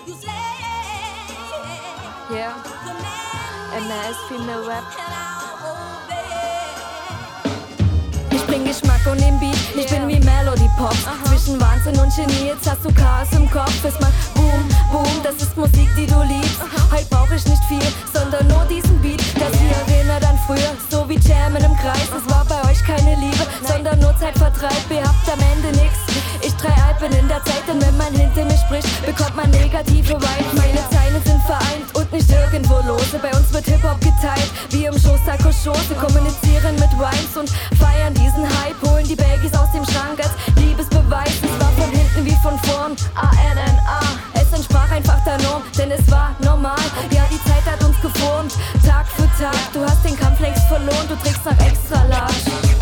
Yeah, MRS Female Rap. Ich bring Geschmack und den Beat, ich bin wie Melody Pop. Zwischen Wahnsinn und Genie, jetzt hast du Chaos im Kopf. Es macht Boom, Boom, das ist Musik, die du liebst. Heute brauch ich nicht viel, sondern nur diesen Beat. Das hier erinnert an früher, so wie Jammen im Kreis. Es war bei euch keine Liebe, sondern nur Zeitvertreib. Ihr habt am Ende nix, ich 3 Alpen in der Zeit. Und wenn man hinter mir spricht, bekommt man negative Vibes. Meine Zeilen sind vereint und nicht irgendwo lose. Bei uns wird Hip-Hop geteilt, wie im Schoß-Sarko-Schoße. Kommunizieren mit Rhymes und feiern diesen Hype. Holen die Baggies aus dem Schrank als Liebesbeweis. Es war von hinten wie von vorn, A-N-N-A. Es entsprach einfach der Norm, denn es war normal. Ja, die Zeit hat uns geformt, Tag für Tag. Du hast den Kampf längst verloren, du trägst nach extra large.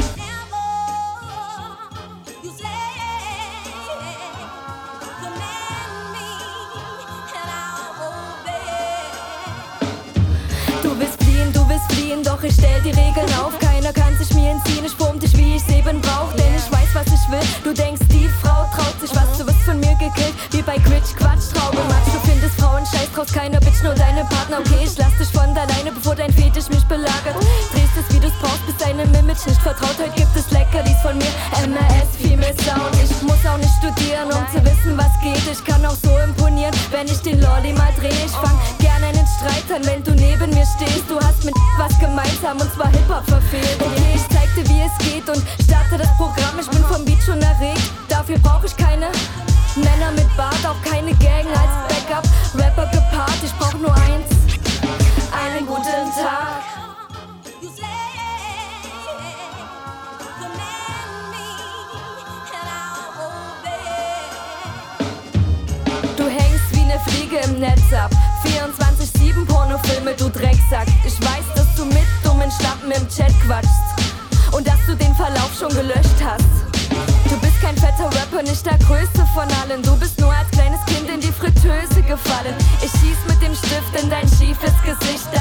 Du willst fliehen, doch ich stell die Regeln auf. Keiner kann sich mir entziehen, ich form dich, wie ich's eben brauch. Denn ich weiß, was ich will, du denkst, die Frau traut sich was. Du wirst von mir gekillt, wie bei Quitsch, Quatsch, Traube, Matsch. Du findest Frauen scheiß draus, keiner Bitch, nur deine Partner. Okay, ich lass dich von alleine, bevor dein Fetisch mich belagert. Drehst es, wie du's brauchst, bis deinem Image nicht vertraut. Heute gibt es Leckerlis von mir, MRS Female Sound. Ich muss auch nicht studieren, um zu wissen, was geht. Ich kann auch so imponieren, wenn ich den Lolli mal dreh. Ich fang gerne einen Streit an, wenn du neben mir stehst. Du hast mit was gemeinsam, und zwar Hip-Hop verfehlt. Okay, ich zeig dir, wie es geht und starte das Programm. Ich bin vom Beat schon erregt, dafür brauch ich keine Männer mit Bart, auch keine Gang als Backup. Rapper gepaart, ich brauch nur eins, einen guten Tag. Du hängst wie ne Fliege im Netz ab, 24/7 Pornofilme, du Drecksack. Ich weiß, dass du mit dummen Schnappen im Chat quatschst und dass du den Verlauf schon gelöscht hast. Du bist kein fetter Rapper, nicht der größte von allen. Du bist nur als kleines Kind in die Fritteuse gefallen. Ich schieß mit dem Stift in dein schiefes Gesicht.